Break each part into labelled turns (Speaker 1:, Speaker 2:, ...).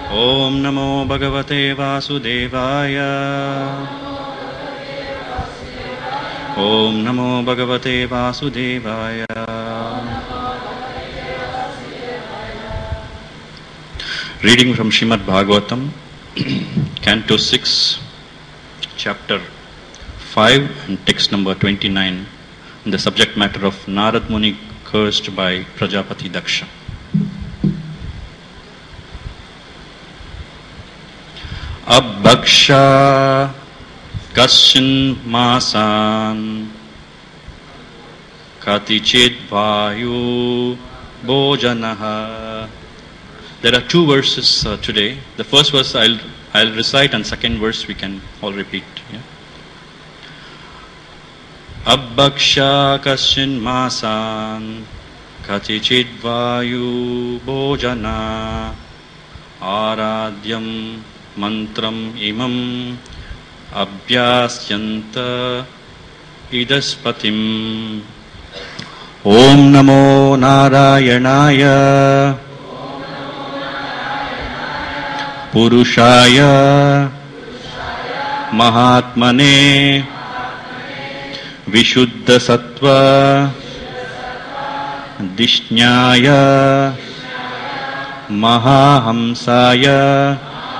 Speaker 1: Om Namo Bhagavate Vasudevaya. Om Namo Bhagavate Vasudevaya. Reading from Srimad Bhagavatam, Canto 6, Chapter 5 and text number 29, in the subject matter of Narad Muni cursed by Prajapati Daksha. Abhaksha kashin masan katichit vayu bojanaha. There are two verses today. The first verse I'll recite, and second verse we can all repeat. Yeah? Abhaksha kashin masan katichit vayu bojana aradyam mantram imam abhyasyanta idaspatim. Om Namo Narayanaya Purushaya Mahatmane Vishuddha Sattva Dishnyaya Mahahamsaya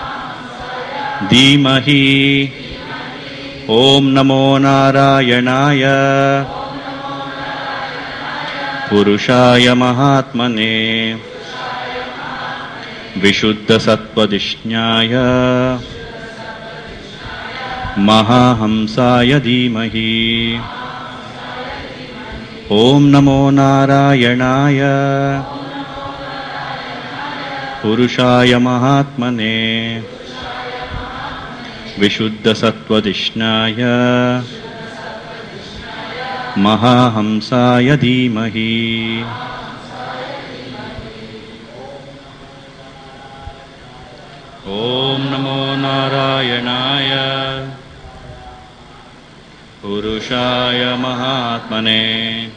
Speaker 1: Dhimahi. Om Namo Narayanaya Purushaya Mahatmane Vishuddha Sattva Dishnyaya Mahahamsaya Dhimahi. Om Namo Narayanaya Purushaya Mahatmane Vishuddha Sattva Dishnyaya Mahahamsaya Dhimahi. Om Namo Narayanaya Purushaya Mahatmane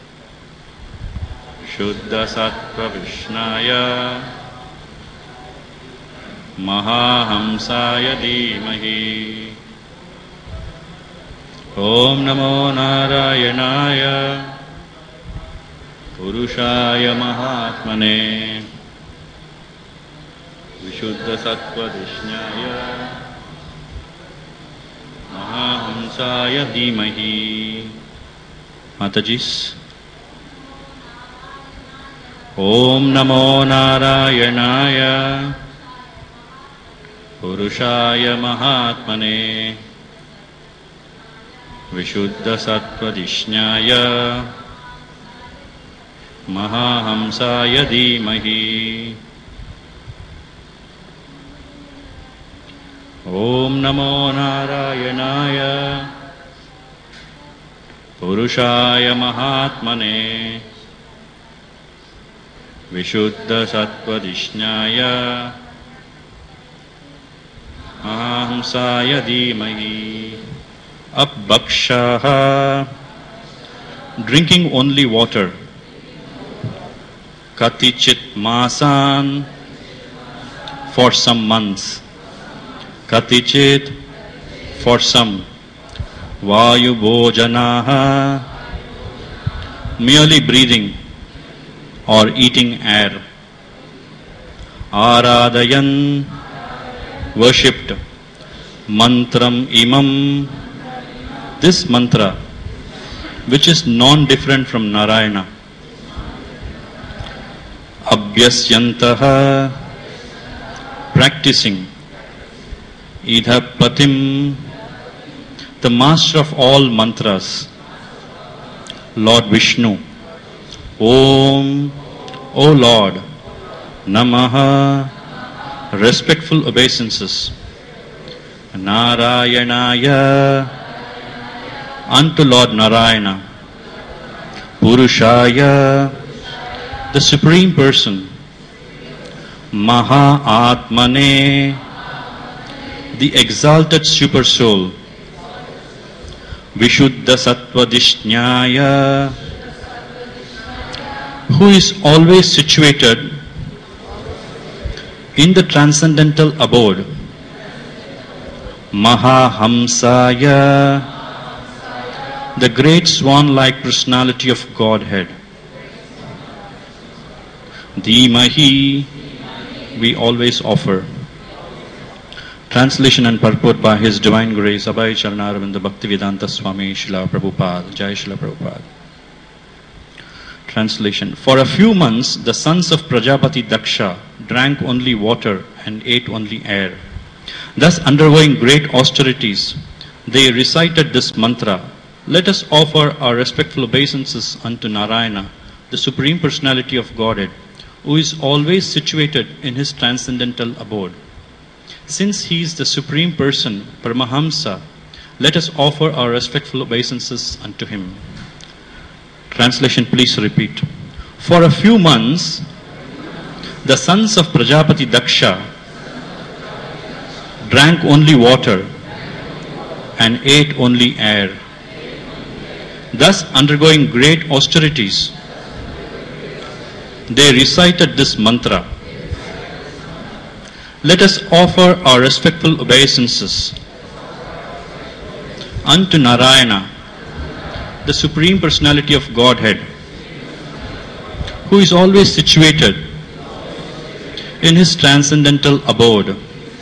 Speaker 1: Vishuddha Sattva Vishnaya Mahahamsaya Dhimahi. Om Namo Narayanaya Purushaya Mahatmane Vishuddha Sattva Dishnyaya Mahahamsaya Dhimahi. Matajis. Om Namo Narayanaya Purushaya Mahatmane Vishuddha Sattva Dishnyaya Mahahamsaya Dhimahi. Om Namo Narayanaya Purushaya Mahatmane Vishuddha Sattva Dishnyaya Mahahamsaya Dhimahi. Abhakshaha, drinking only water. Katichit masan, for some months. Katichit, for some. Vayu bhojanaha, merely breathing or eating air. Aradayan, worshipped. Mantram imam, this mantra, which is non-different from Narayana. Abhyasyantaha, practicing. Idhapatim, the master of all mantras, Lord Vishnu. Om, O Lord. Namaha, respectful obeisances. Narayanaya, unto Lord Narayana. Purushaya, the Supreme Person. Mahatmane, the exalted Super Soul. Vishuddha Sattva Dishnyaya, who is always situated in the transcendental abode, Mahahamsaya, the great swan-like personality of Godhead. Dhimahi, we always offer. Translation and purport by His Divine Grace, Abhay Charanaravindra Bhaktivedanta Swami Srila Prabhupada. Jai Srila Prabhupada. Translation. For a few months, the sons of Prajapati Daksha drank only water and ate only air. Thus, undergoing great austerities, they recited this mantra, "Let us offer our respectful obeisances unto Narayana, the Supreme Personality of Godhead, who is always situated in His transcendental abode. Since He is the Supreme Person, Paramahamsa, let us offer our respectful obeisances unto Him." Translation, please repeat. For a few months, the sons of Prajapati Daksha drank only water and ate only air. Thus, undergoing great austerities, they recited this mantra, "Let us offer our respectful obeisances unto Narayana, the Supreme Personality of Godhead, who is always situated in His transcendental abode.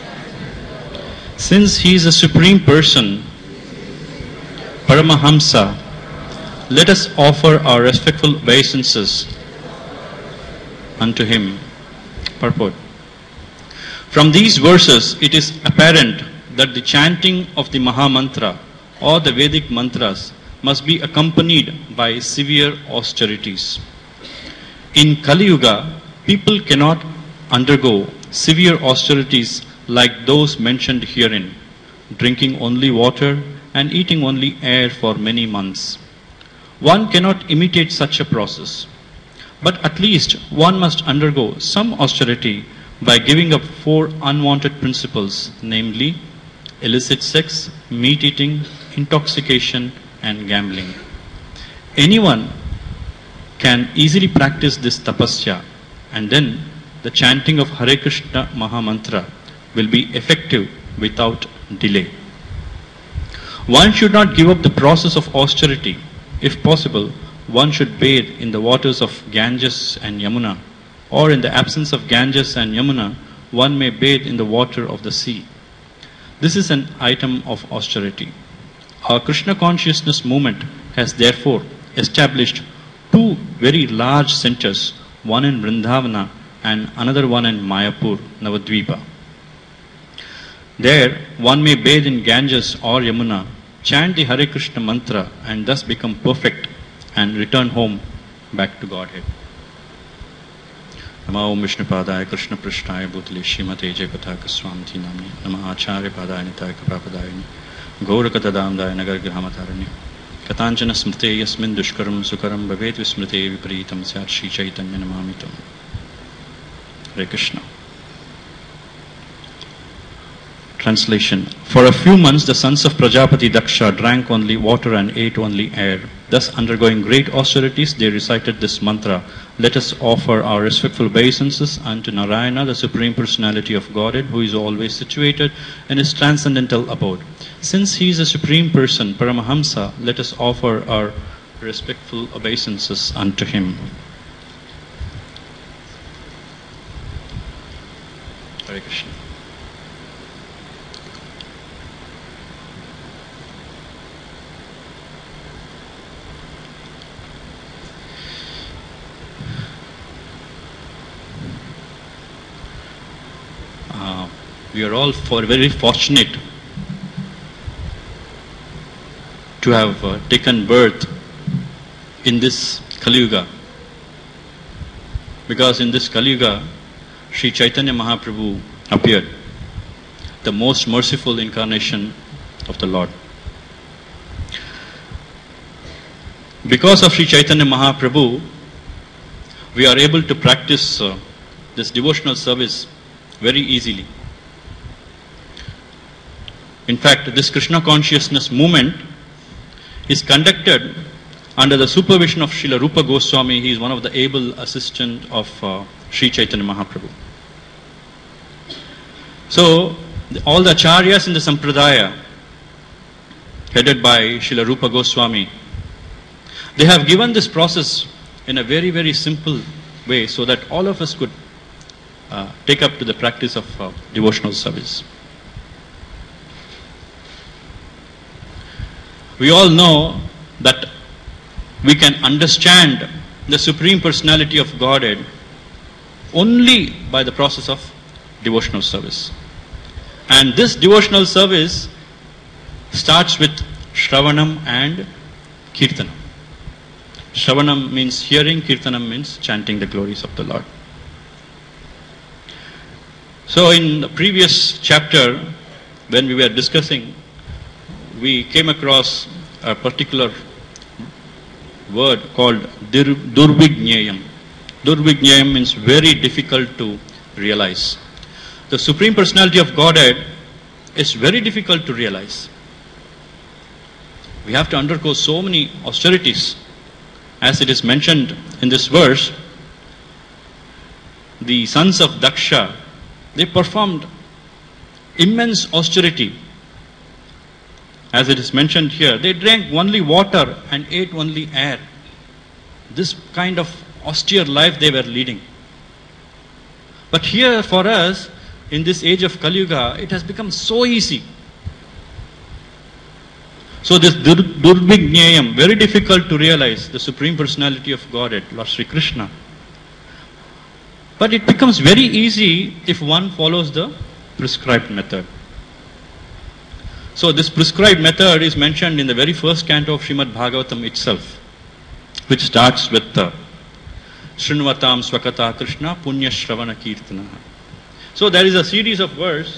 Speaker 1: Since He is a Supreme Person, Paramahamsa, let us offer our respectful obeisances unto Him." Purport. From these verses, it is apparent that the chanting of the Mahamantra or the Vedic mantras must be accompanied by severe austerities. In Kali Yuga, people cannot undergo severe austerities like those mentioned herein, drinking only water and eating only air for many months. One cannot imitate such a process, but at least one must undergo some austerity by giving up 4 unwanted principles, namely illicit sex, meat eating, intoxication, and gambling. Anyone can easily practice this tapasya, and then the chanting of Hare Krishna Mahamantra will be effective without delay. One should not give up the process of austerity. If possible, one should bathe in the waters of Ganges and Yamuna, or in the absence of Ganges and Yamuna, one may bathe in the water of the sea. This is an item of austerity. Our Krishna consciousness movement has therefore established 2 very large centers, one in Vrindavana and another one in Mayapur, Navadvipa. There, one may bathe in Ganges or Yamuna, chant the Hare Krishna mantra, and thus become perfect and return home back to Godhead. Nama Om Vishnu Padaya Krishna Prishtaya Bhutale Shrimate Jayapataka Swamiti Namni Nama Acharya Padaya Nitaya Kapapadayani Gaurakatadamdaya Nagar Grahamatarani Katanchana Smrite Yasmin Dushkaram Sukaram Bhavet Vismrite Vipritam Syat Shri Chaitanya Namamitam. Hare Krishna. Translation. For a few months, the sons of Prajapati Daksha drank only water and ate only air. Thus, undergoing great austerities, they recited this mantra, "Let us offer our respectful obeisances unto Narayana, the Supreme Personality of Godhead, who is always situated in His transcendental abode. Since He is a Supreme Person, Paramahamsa, let us offer our respectful obeisances unto Him." Hare Krishna. We are all very fortunate to have taken birth in this Kali Yuga, because in this Kali Yuga, Sri Chaitanya Mahaprabhu appeared, the most merciful incarnation of the Lord. Because of Sri Chaitanya Mahaprabhu, we are able to practice this devotional service very easily. In fact, this Krishna consciousness movement is conducted under the supervision of Srila Rupa Goswami. He is one of the able assistants of Sri Chaitanya Mahaprabhu. So, all the acharyas in the Sampradaya, headed by Srila Rupa Goswami, they have given this process in a very, very simple way so that all of us could take up to the practice of devotional service. We all know that we can understand the Supreme Personality of Godhead only by the process of devotional service. And this devotional service starts with Shravanam and Kirtanam. Shravanam means hearing, Kirtanam means chanting the glories of the Lord. So in the previous chapter, when we were discussing, we came across a particular word called Durvijnayam. Durvijnayam means very difficult to realize. The Supreme Personality of Godhead is very difficult to realize. We have to undergo so many austerities. As it is mentioned in this verse, the sons of Daksha, they performed immense austerity. As it is mentioned here, they drank only water and ate only air. This kind of austere life they were leading. But here for us, in this age of Kali Yuga, it has become so easy. So this Durvijnayam, very difficult to realize, the Supreme Personality of Godhead, Lord Sri Krishna. But it becomes very easy if one follows the prescribed method. So this prescribed method is mentioned in the very first canto of Srimad Bhagavatam itself, which starts with Srinvatam Swakata Krishna Punya Shravana Kirtana. So there is a series of verses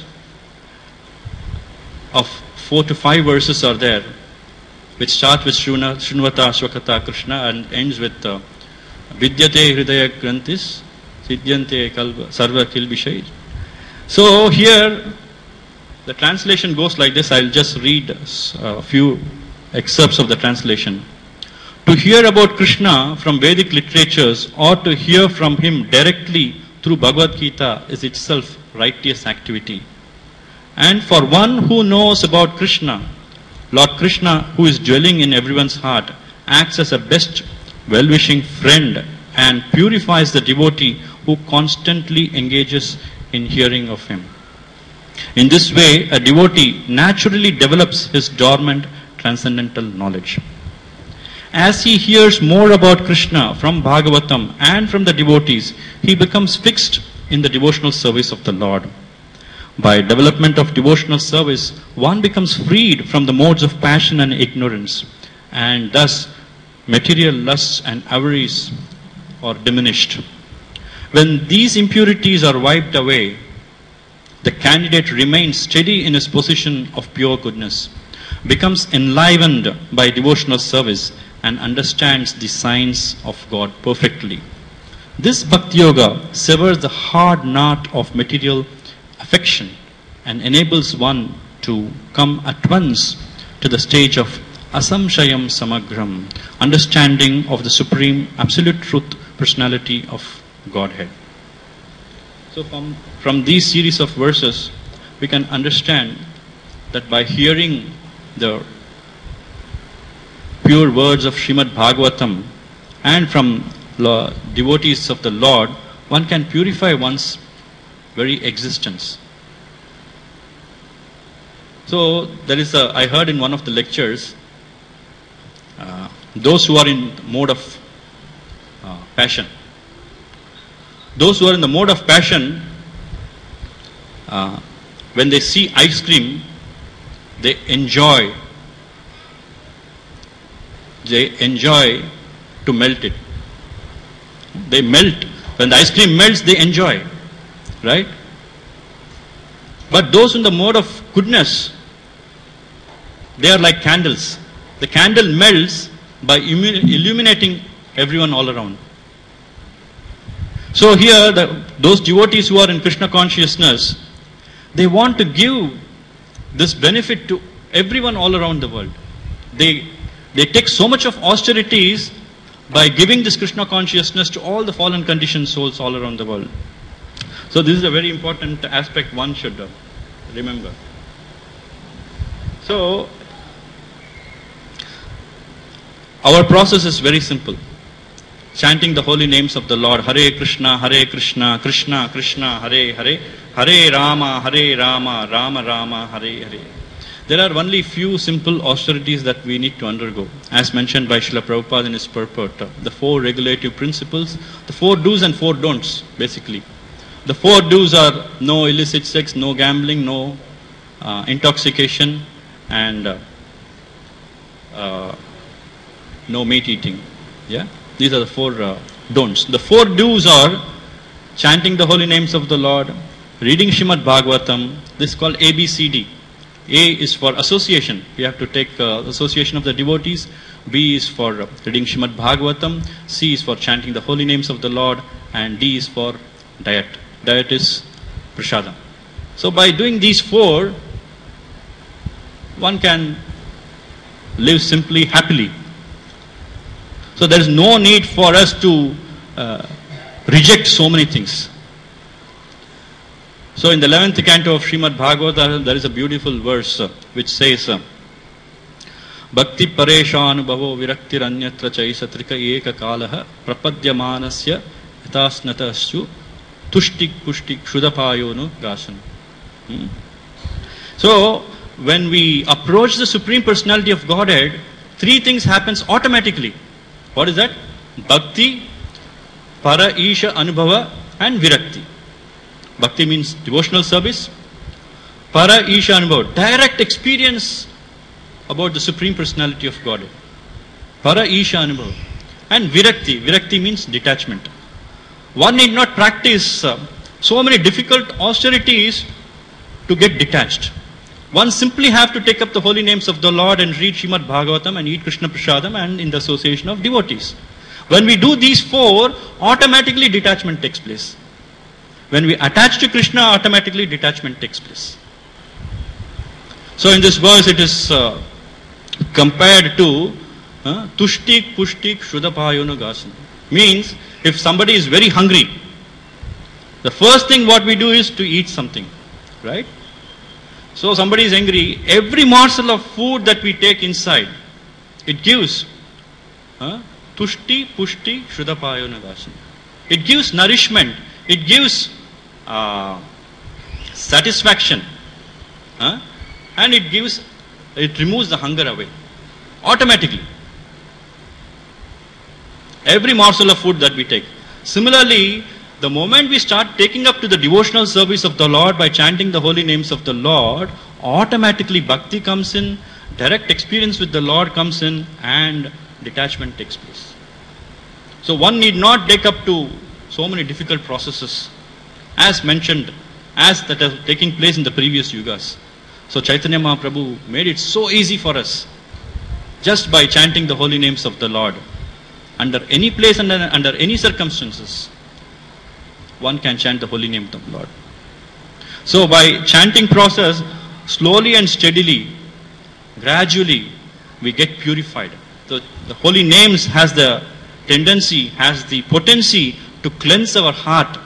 Speaker 1: of 4 to 5 verses are there, which start with Srinvata Swakata Krishna and ends with Vidyate Hridaya Grantis Siddhyante Sarva Kilbishai. So here the translation goes like this. I'll just read a few excerpts of the translation. To hear about Krishna from Vedic literatures or to hear from him directly through Bhagavad Gita is itself righteous activity. And for one who knows about Krishna, Lord Krishna, who is dwelling in everyone's heart, acts as a best well-wishing friend and purifies the devotee who constantly engages in hearing of him. In this way, a devotee naturally develops his dormant transcendental knowledge. As he hears more about Krishna from Bhagavatam and from the devotees, he becomes fixed in the devotional service of the Lord. By development of devotional service, one becomes freed from the modes of passion and ignorance, and thus material lusts and avarice are diminished. When these impurities are wiped away, the candidate remains steady in his position of pure goodness, becomes enlivened by devotional service, and understands the signs of God perfectly. This Bhakti Yoga severs the hard knot of material affection and enables one to come at once to the stage of Asamshayam Samagram, understanding of the Supreme Absolute Truth Personality of Godhead. So from these series of verses, we can understand that by hearing the pure words of Srimad Bhagavatam and from devotees of the Lord, one can purify one's very existence. So there is I heard in one of the lectures, those who are in mode of passion. Those who are in the mode of passion, when they see ice cream, they enjoy to melt it. They melt. When the ice cream melts, they enjoy. Right? But those in the mode of goodness, they are like candles. The candle melts by illuminating everyone all around. So here, those devotees who are in Krishna consciousness, they want to give this benefit to everyone all around the world. They take so much of austerities by giving this Krishna consciousness to all the fallen conditioned souls all around the world. So this is a very important aspect one should remember. So our process is very simple. Chanting the holy names of the Lord. Hare Krishna, Krishna Krishna, Hare Hare, Hare Rama, Rama Rama, Hare Hare. There are only few simple austerities that we need to undergo. As mentioned by Srila Prabhupada in his purport, the 4 regulative principles, the 4 do's and 4 don'ts, basically. The 4 do's are no illicit sex, no gambling, no intoxication, and no meat eating. Yeah? These are the 4 don'ts. The 4 do's are chanting the holy names of the Lord, reading Srimad Bhagavatam. This is called ABCD. A is for association. We have to take association of the devotees. B is for reading Srimad Bhagavatam. C is for chanting the holy names of the Lord. And D is for diet. Diet is prasadam. So by doing these 4, one can live simply, happily. So there is no need for us to reject so many things. So in the 11th canto of Srimad Bhagavata, there is a beautiful verse which says, Bhakti pareshanubhavo viraktir anyatra chaisatrika eka kalaha prapadyamanasya yatasnatasyu tushtik pushtik shudapayonu gasan. So when we approach the Supreme Personality of Godhead, 3 things happens automatically. What is that? Bhakti, para isha anubhava, and virakti. Bhakti means devotional service. Para isha anubhava, direct experience about the Supreme Personality of Godhead. Para isha anubhava. And virakti. Virakti means detachment. One need not practice so many difficult austerities to get detached. One simply have to take up the holy names of the Lord and read Srimad Bhagavatam and eat Krishna Prasadam and in the association of devotees. When we do these 4, automatically detachment takes place. When we attach to Krishna, automatically detachment takes place. So in this verse it is compared to Tushtik Pushtik Shudapayona Gasana. Means if somebody is very hungry, the first thing what we do is to eat something. Right? So somebody is angry, every morsel of food that we take inside, it gives Tushti Pushti Shudapayona Gasana. It gives nourishment. It gives satisfaction, and it removes the hunger away automatically. Every morsel of food that we take. Similarly, the moment we start taking up to the devotional service of the Lord by chanting the holy names of the Lord, automatically bhakti comes in, direct experience with the Lord comes in, and detachment takes place. So one need not take up to so many difficult processes as mentioned, as that are taking place in the previous yugas. So Chaitanya Mahaprabhu made it so easy for us just by chanting the holy names of the Lord. Under any place and under any circumstances, one can chant the holy name of the Lord. So by chanting process, slowly and steadily, gradually, we get purified. The holy names has the tendency, has the potency to cleanse our heart.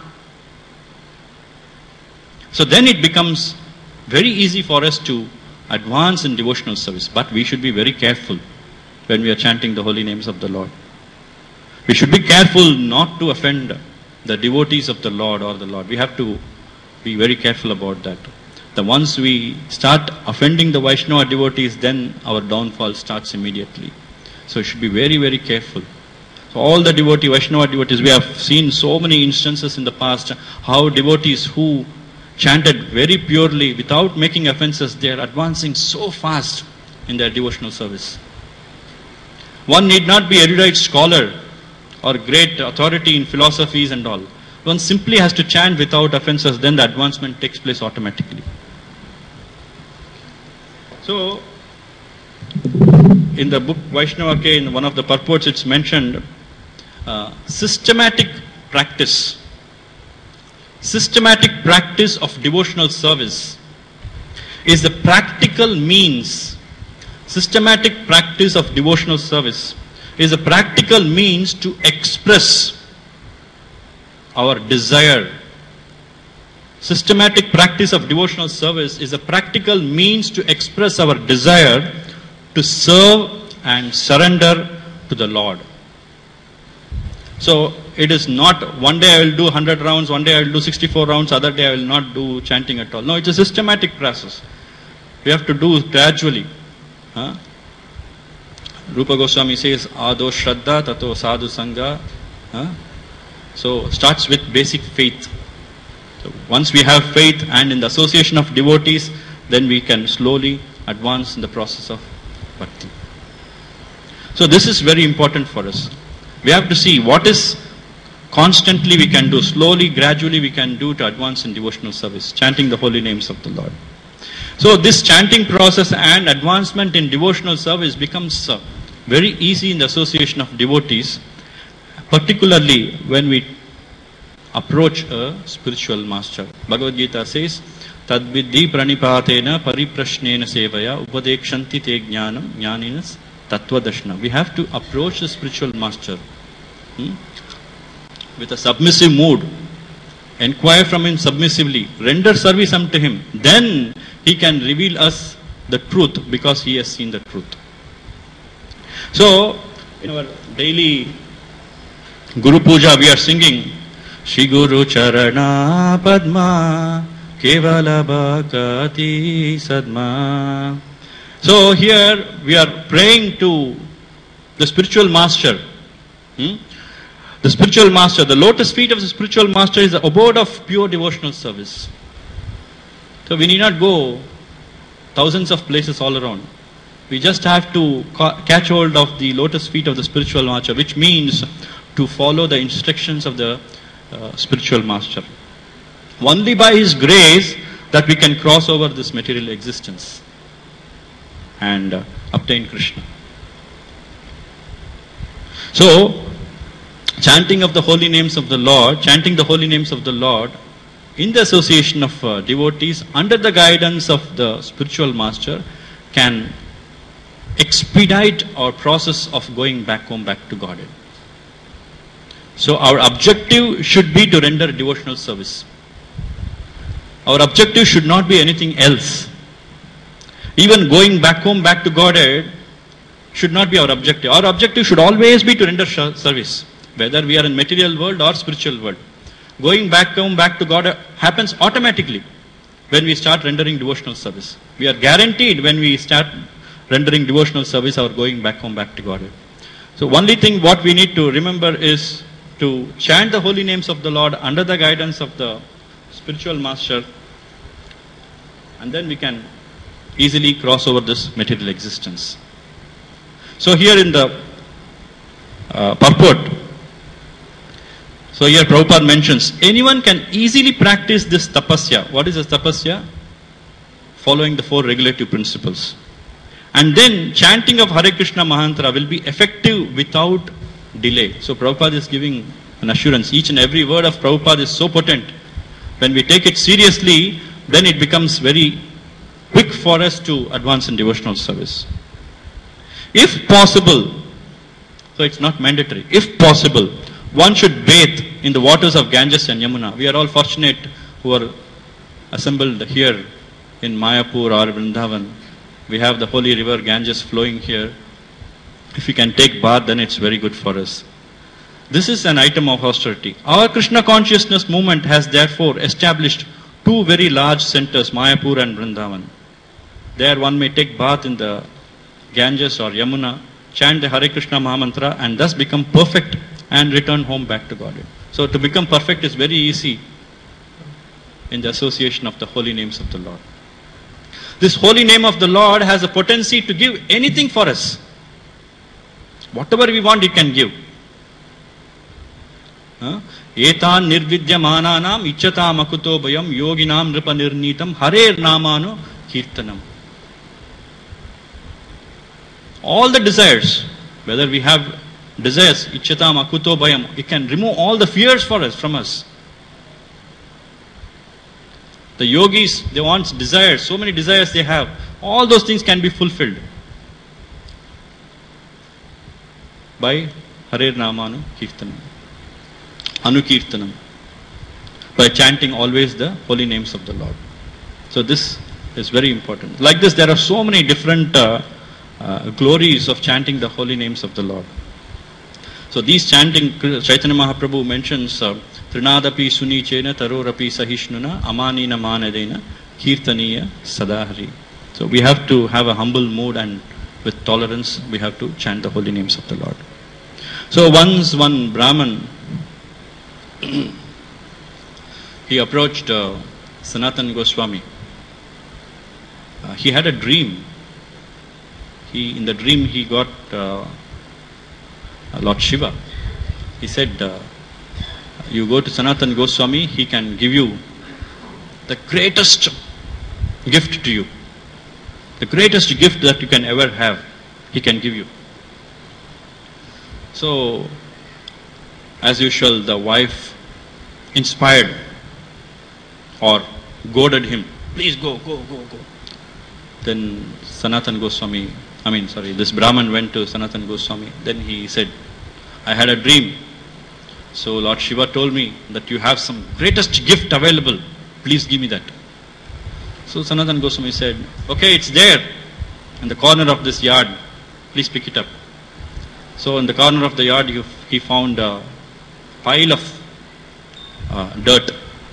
Speaker 1: So then it becomes very easy for us to advance in devotional service. But we should be very careful when we are chanting the holy names of the Lord. We should be careful not to offend the devotees of the Lord or the Lord. We have to be very careful about that. The once we start offending the Vaishnava devotees, then our downfall starts immediately. So we should be very, very careful. So all the Vaishnava devotees, we have seen so many instances in the past, how devotees who chanted very purely without making offenses, they are advancing so fast in their devotional service. One need not be erudite scholar or great authority in philosophies and all. One simply has to chant without offenses, then the advancement takes place automatically. So, in the book Vaishnava K, in one of the purports it's mentioned, systematic practice of devotional service is the practical means. Systematic practice of devotional service is a practical means to express our desire Systematic practice of devotional service is a practical means to express our desire to serve and surrender to the Lord. So it is not one day I will do 100 rounds, one day I will do 64 rounds, other day I will not do chanting at all. No, it's a systematic process. We have to do it gradually. Rupa Goswami says, Ado Shraddha Tato Sadhu Sangha. So starts with basic faith. So once we have faith and in the association of devotees, then we can slowly advance in the process of bhakti. So this is very important for us. We have to see what is constantly we can do, slowly, gradually we can do to advance in devotional service, chanting the holy names of the Lord. So this chanting process and advancement in devotional service becomes very easy in the association of devotees, particularly when we approach a spiritual master. Bhagavad Gita says, Tadvidhi pranipatena pariprashnena sevaya upadekshanti te jnanam jnaninas tattvadashna. We have to approach the spiritual master with a submissive mood, inquire from him submissively, render service unto him. Then he can reveal us the truth because he has seen the truth. So, in our daily Guru Puja we are singing Shri Guru Charana Padma Kevala Bhakati Sadma. So here we are praying to the spiritual master. The spiritual master, the lotus feet of the spiritual master is the abode of pure devotional service. So we need not go thousands of places all around. We just have to catch hold of the lotus feet of the spiritual master, which means to follow the instructions of the spiritual master. Only by his grace that we can cross over this material existence and obtain Krishna. So, chanting of the holy names of the Lord, chanting the holy names of the Lord in the association of devotees under the guidance of the spiritual master can expedite our process of going back home, back to Godhead. So our objective should be to render devotional service. Our objective should not be anything else. Even going back home, back to Godhead should not be our objective. Our objective should always be to render service, whether we are in material world or spiritual world. Going back home, back to God happens automatically when we start rendering devotional service. We are guaranteed when we start rendering devotional service, our going back home, back to God. So only thing what we need to remember is to chant the holy names of the Lord under the guidance of the spiritual master, and then we can easily cross over this material existence. So here in the purport, so here Prabhupada mentions, anyone can easily practice this tapasya. What is this tapasya? Following the 4 regulative principles. And then chanting of Hare Krishna Mahantra will be effective without delay. So Prabhupada is giving an assurance. Each and every word of Prabhupada is so potent. When we take it seriously, then it becomes very quick for us to advance in devotional service. If possible, so it's not mandatory, if possible, one should bathe in the waters of Ganges and Yamuna. We are all fortunate who are assembled here in Mayapur or Vrindavan. We have the holy river Ganges flowing here. If we can take bath, then it's very good for us. This is an item of austerity. Our Krishna consciousness movement has therefore established 2 very large centers, Mayapur and Vrindavan. There one may take bath in the Ganges or Yamuna, chant the Hare Krishna Mahamantra, and thus become perfect and return home back to God. So to become perfect is very easy in the association of the holy names of the Lord. This holy name of the Lord has a potency to give anything for us. Whatever we want, He can give. Etan nirvidyamananam ichchatam akuto bayam yoginam nripa nirnitam harer namano kirtanam. All the desires, whether we have desires, ichchatam akuto bayam, it can remove all the fears for us, from us. The yogis, they want desires, so many desires they have. All those things can be fulfilled by Harer Namanu Kirtanam, Anukirtanam. by chanting always the holy names of the Lord. So this is very important. Like this, there are so many different glories of chanting the holy names of the Lord. So these chanting, Chaitanya Mahaprabhu mentions Trinadapi Sunichena Tarorapi Sahishnuna Amanina Manadena Kirtaniya Sadahari. So we have to have a humble mood, and with tolerance we have to chant the holy names of the Lord. So once one Brahman, he approached Sanatana Goswami. He had a dream. In the dream he got Lord Shiva. He said, you go to Sanatana Goswami, he can give you the greatest gift to you. The greatest gift that you can ever have, he can give you. So, as usual, the wife inspired or goaded him. Please go. Then this Brahman went to Sanatana Goswami. Then he said, I had a dream. So Lord Shiva told me that you have some greatest gift available. Please give me that. So Sanatana Goswami said, okay, it's there in the corner of this yard. Please pick it up. So in the corner of the yard he found a pile of dirt.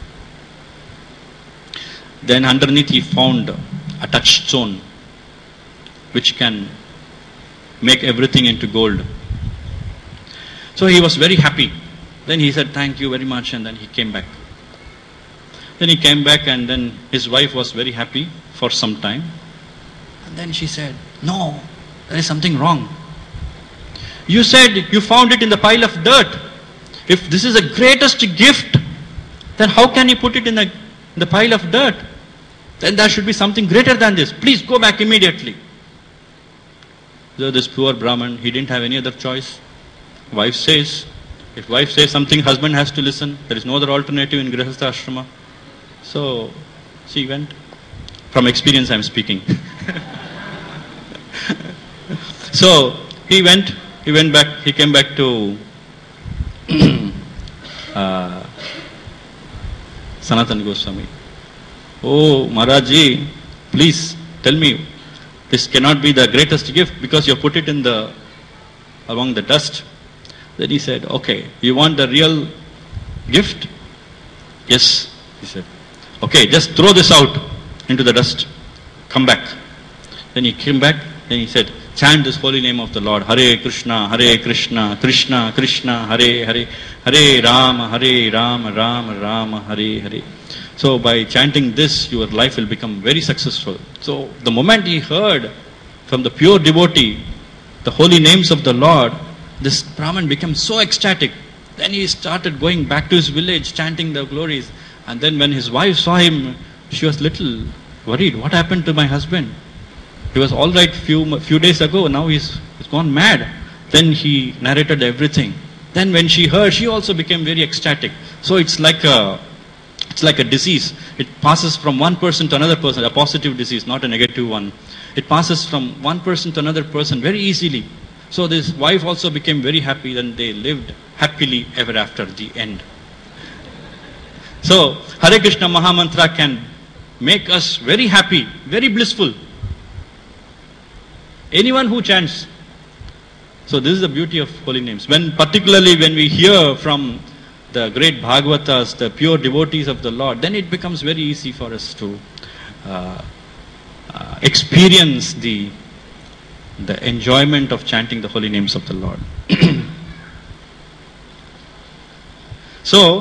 Speaker 1: Then underneath he found a touchstone which can make everything into gold. So he was very happy. Then he said, thank you very much, and then he came back. Then he came back, and then his wife was very happy for some time. And then she said, no, there is something wrong. You said you found it in the pile of dirt. If this is the greatest gift, then how can you put it in the pile of dirt? Then there should be something greater than this. Please go back immediately. So this poor Brahman, he didn't have any other choice. If wife says something, husband has to listen. There is no other alternative in Grihastha Ashrama. So she went. From experience I am speaking. So he came back to Sanatana Goswami. Oh Maharaji, please tell me, this cannot be the greatest gift because you have put it among the dust. Then he said, okay, you want the real gift? Yes, he said. Okay, just throw this out into the dust. Come back. Then he came back, then he said, chant this holy name of the Lord. Hare Krishna, Krishna Krishna, Hare Hare, Hare Rama, Rama Rama, Hare Hare. So by chanting this, your life will become very successful. So the moment he heard from the pure devotee the holy names of the Lord, this Brahman became so ecstatic. Then he started going back to his village, chanting the glories. And then when his wife saw him, she was little worried. What happened to my husband? He was all right few days ago. Now he's gone mad. Then he narrated everything. Then when she heard, she also became very ecstatic. So it's like a disease. It passes from one person to another person, a positive disease, not a negative one. It passes from one person to another person very easily. So this wife also became very happy, then they lived happily ever after, the end. So Hare Krishna Mahamantra can make us very happy, very blissful. Anyone who chants. So this is the beauty of holy names. Particularly when we hear from the great Bhagavatas, the pure devotees of the Lord, then it becomes very easy for us to experience the enjoyment of chanting the holy names of the Lord. So,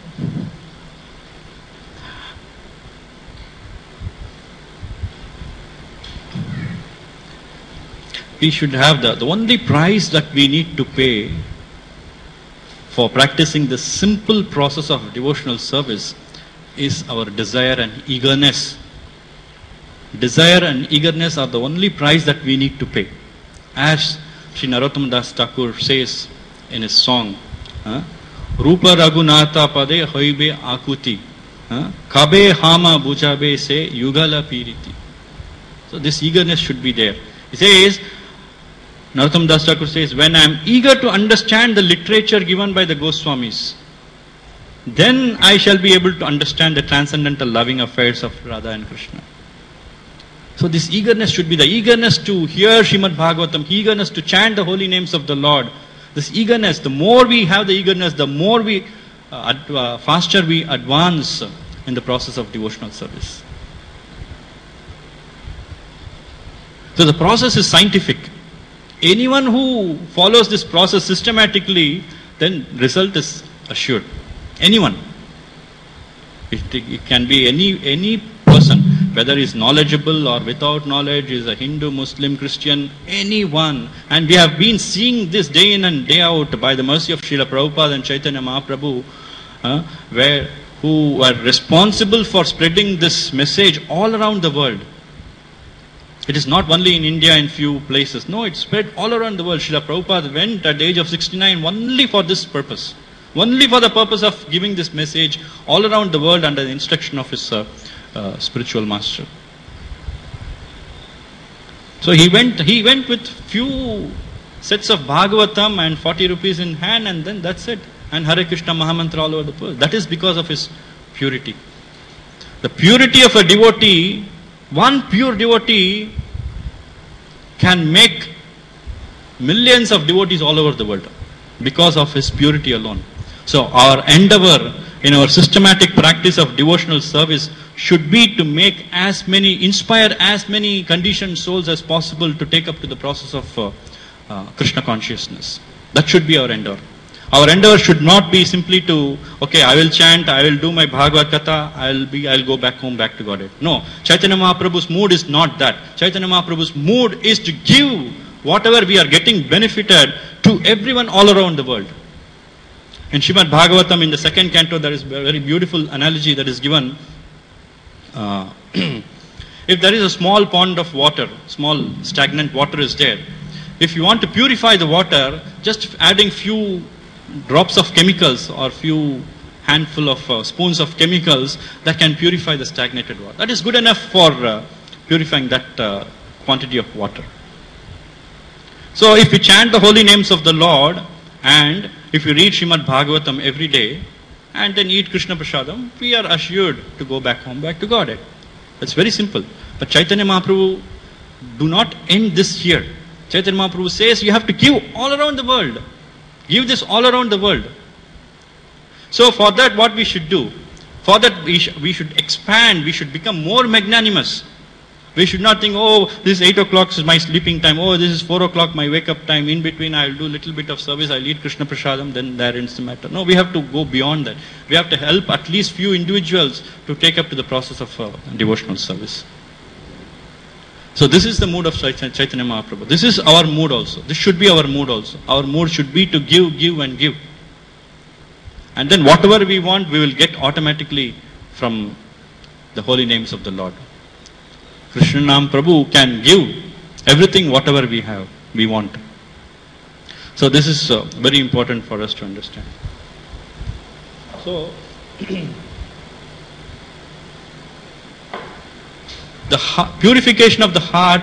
Speaker 1: we should have the only price that we need to pay for practicing the simple process of devotional service is our desire and eagerness. Desire and eagerness are the only price that we need to pay. As Sri Narottam Das Thakur says in his song, Rupa Raghunatha Pade Hoibe Akuti, Kabe Hama Bujabe Se Yugala Piriti. So this eagerness should be there. He says, Narottam Das Thakur says, when I am eager to understand the literature given by the Goswamis, then I shall be able to understand the transcendental loving affairs of Radha and Krishna. So this eagerness should be the eagerness to hear Srimad Bhagavatam, eagerness to chant the holy names of the Lord. This eagerness, the more we have the eagerness, the more we, faster we advance in the process of devotional service. So the process is scientific. Anyone who follows this process systematically, then result is assured. Anyone. It can be any person, whether he is knowledgeable or without knowledge, is a Hindu, Muslim, Christian, anyone. And we have been seeing this day in and day out by the mercy of Srila Prabhupada and Chaitanya Mahaprabhu, who were responsible for spreading this message all around the world. It is not only in India in few places. No, it spread all around the world. Srila Prabhupada went at the age of 69 only for this purpose. Only for the purpose of giving this message all around the world under the instruction of his spiritual master. So he went with few sets of Bhagavatam and 40 rupees in hand, and then that's it. And Hare Krishna Mahamantra all over the world. That is because of his purity. The purity of a devotee, one pure devotee can make millions of devotees all over the world because of his purity alone. So our endeavor in our systematic practice of devotional service should be to make inspire as many conditioned souls as possible to take up to the process of Krishna consciousness. That should be our endeavor. Our endeavor should not be simply to, okay, I will chant, I will do my Bhagavad Katha, I'll go back home, back to Godhead. No, Chaitanya Mahaprabhu's mood is not that. Chaitanya Mahaprabhu's mood is to give whatever we are getting benefited to everyone all around the world. In Srimad Bhagavatam, in the second canto, there is a very beautiful analogy that is given. If there is a small pond of water, small stagnant water is there. If you want to purify the water, just adding few drops of chemicals or few handful of spoons of chemicals, that can purify the stagnated water. That is good enough for purifying that quantity of water. So if we chant the holy names of the Lord, and if we read Srimad Bhagavatam every day, and then eat Krishna Prasadam, we are assured to go back home, back to Godhead. That's very simple. But Chaitanya Mahaprabhu do not end this here. Chaitanya Mahaprabhu says you have to give all around the world. Give this all around the world. So for that, what we should do? For that we should expand, we should become more magnanimous. We should not think, oh, this is 8 o'clock is my sleeping time, oh, this is 4 o'clock my wake up time, in between I will do little bit of service, I will eat Krishna Prasadam, then there ends the matter. No, we have to go beyond that. We have to help at least few individuals to take up to the process of devotional service. So this is the mood of Chaitanya Mahaprabhu. This is our mood also. This should be our mood also. Our mood should be to give and give. And then whatever we want, we will get automatically from the holy names of the Lord. Krishna Nam Prabhu can give everything, whatever we want. So this is very important for us to understand. So the purification of the heart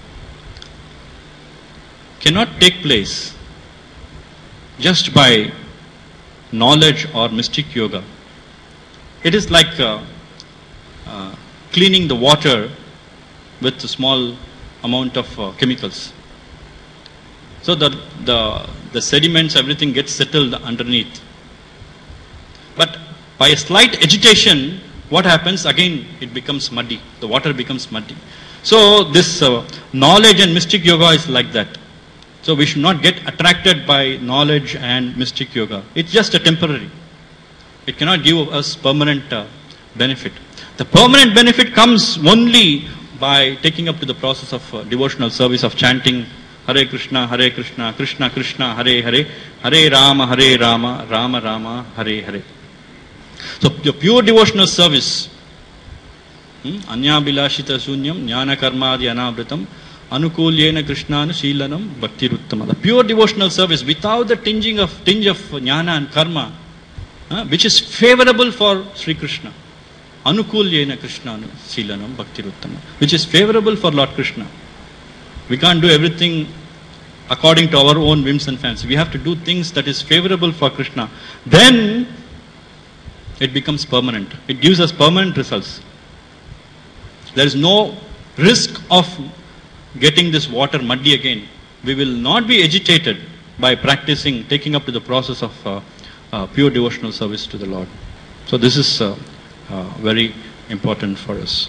Speaker 1: cannot take place just by knowledge or mystic yoga. It is like cleaning the water with a small amount of chemicals. So the sediments, everything gets settled underneath. But by a slight agitation, what happens? Again, it becomes muddy. The water becomes muddy. So this knowledge and mystic yoga is like that. So we should not get attracted by knowledge and mystic yoga. It's just a temporary. It cannot give us permanent benefit. The permanent benefit comes only by taking up to the process of devotional service of chanting Hare Krishna, Krishna Krishna, Hare Hare, Hare Rama, Rama Rama, Hare Hare. So the pure devotional service, Anya Bilashita Sunyam, Jnana Karmadi Anavritam, Anukulyena Krishnanu Sheelanam Bhakti Ruttama. The pure devotional service without the tinge of jnana and karma, which is favorable for Sri Krishna. Anukulyena Krishnanu Sheelanam Bhakti Ruttama, which is favorable for Lord Krishna. We can't do everything according to our own whims and fancy. We have to do things that is favorable for Krishna. Then it becomes permanent. It gives us permanent results. There is no risk of getting this water muddy again. We will not be agitated by practicing, taking up to the process of pure devotional service to the Lord. So this is very important for us.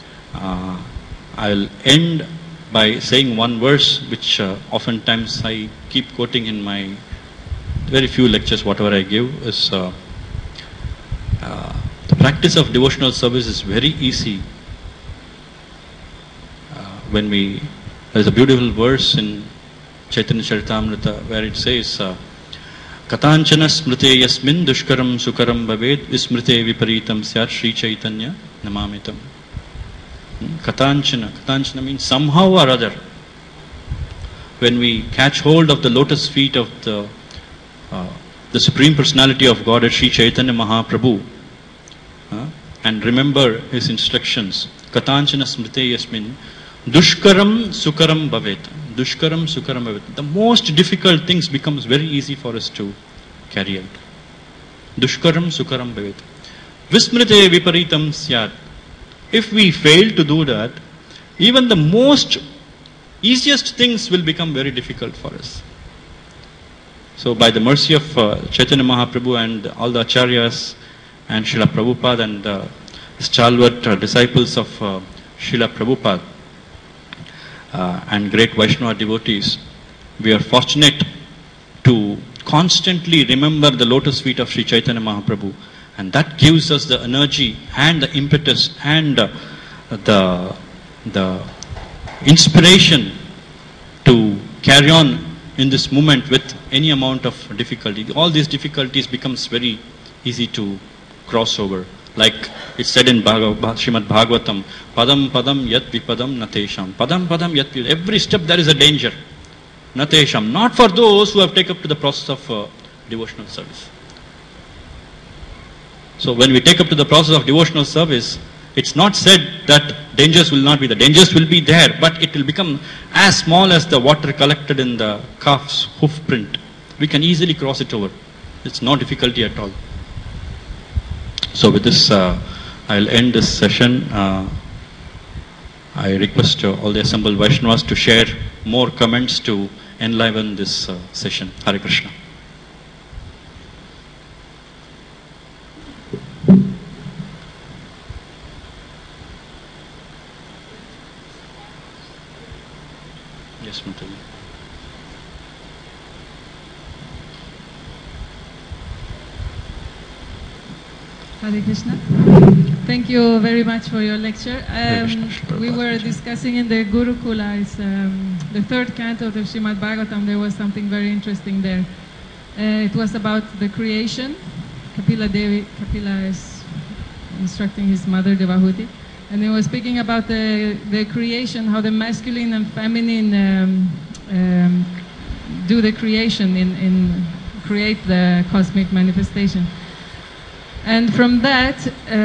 Speaker 1: I'll end by saying one verse which oftentimes I keep quoting in my very few lectures, whatever I give, is the practice of devotional service is very easy. There's a beautiful verse in Chaitanya Charitamrita where it says, Katanchana smrite yasmin dushkaram sukaram bhaved vismrite viparitam syat Sri Chaitanya namamitam. Katanchana means somehow or other, when we catch hold of the lotus feet of the Supreme Personality of Godhead, Sri Chaitanya Mahaprabhu, and remember his instructions, Katanchana smrite yasmin dushkaram sukaram bhavet. Dushkaram sukaram bhavet. The most difficult things becomes very easy for us to carry out. Dushkaram sukaram bhavet. Vismrite viparitam syat. If we fail to do that, even the most easiest things will become very difficult for us. So by the mercy of Chaitanya Mahaprabhu and all the Acharyas and Srila Prabhupada and stalwart disciples of Srila Prabhupada and great Vaishnava devotees, we are fortunate to constantly remember the lotus feet of Sri Chaitanya Mahaprabhu, and that gives us the energy and the impetus and the inspiration to carry on in this movement with any amount of difficulty. All these difficulties becomes very easy to cross over. Like it's said in Srimad Bhagavatam, Padam Padam Yat Vipadam Natesham. Padam Padam Yat Vipadam. Every step there is a danger. Natesham. Not for those who have taken up to the process of devotional service. So when we take up to the process of devotional service, it's not said that dangers will not be there. Dangers will be there, but it will become as small as the water collected in the calf's hoof print. We can easily cross it over. It's no difficulty at all. So with this, I'll end this session. I request all the assembled Vaishnavas to share more comments to enliven this session. Hare Krishna. Yes, Mataji.
Speaker 2: Hare Krishna. Thank you very much for your lecture. We were discussing in the Gurukula, it's, the third canto of Srimad Bhagavatam, there was something very interesting there. It was about the creation. Kapila is instructing his mother Devahuti. And he was speaking about the creation, how the masculine and feminine do the creation in create the cosmic manifestation. And from that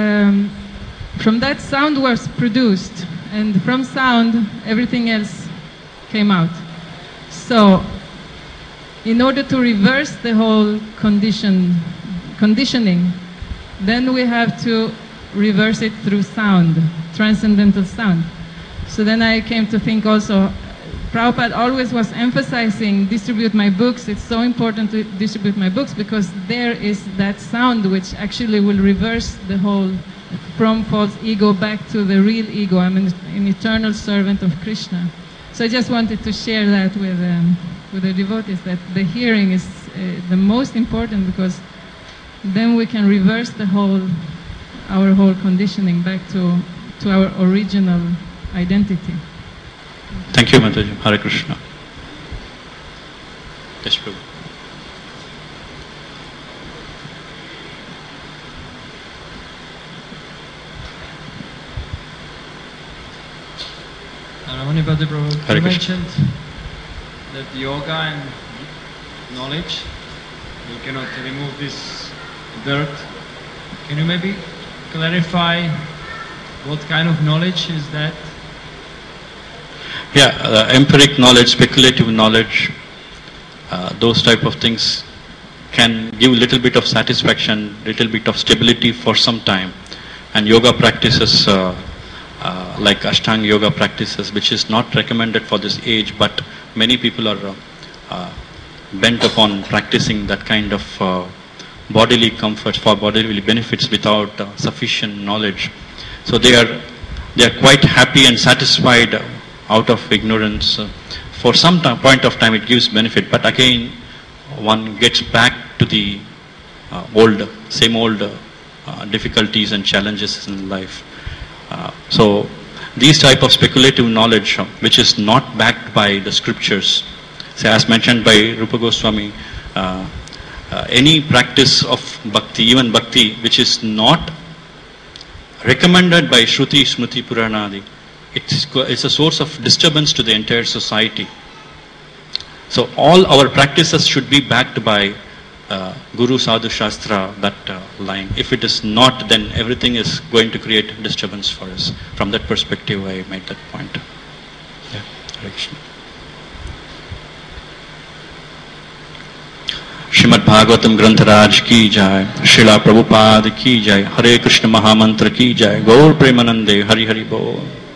Speaker 2: sound was produced, and from sound everything else came out. So, in order to reverse the whole conditioning, then we have to reverse it through sound, transcendental sound. So then I came to think also, Prabhupada always was emphasizing, distribute my books. It's so important to distribute my books because there is that sound which actually will reverse the whole from false ego back to the real ego. I'm an eternal servant of Krishna. So I just wanted to share that with the devotees, that the hearing is the most important, because then we can reverse our whole conditioning back to our original identity.
Speaker 1: Thank you, Mataji. Hare Krishna. Yes, Prabhu.
Speaker 3: Ramanipati Prabhu, you mentioned that yoga and knowledge, you cannot remove this dirt. Can you maybe clarify what kind of knowledge is that?
Speaker 1: Yeah, empiric knowledge, speculative knowledge, those type of things can give little bit of satisfaction, little bit of stability for some time. And yoga practices like Ashtanga yoga practices, which is not recommended for this age, but many people are bent upon practicing that kind of bodily comfort for bodily benefits without sufficient knowledge. So they are quite happy and satisfied out of ignorance. For some point of time it gives benefit, but again one gets back to the same old difficulties and challenges in life. So these type of speculative knowledge which is not backed by the scriptures, so as mentioned by Rupa Goswami, any practice of bhakti, even bhakti, which is not recommended by Shruti, Smriti, Puranadi, it's a source of disturbance to the entire society. So all our practices should be backed by Guru Sadhu Shastra, that line. If it is not, then everything is going to create disturbance for us. From that perspective, I made that point. Yeah, direction. Shrimad Bhagavatam ग्रंथराज की जय, श्रीला प्रभुपाद की जय, हरे कृष्ण महामंत्र की जय, गौर प्रेमानंदे, हरि हरि बोल।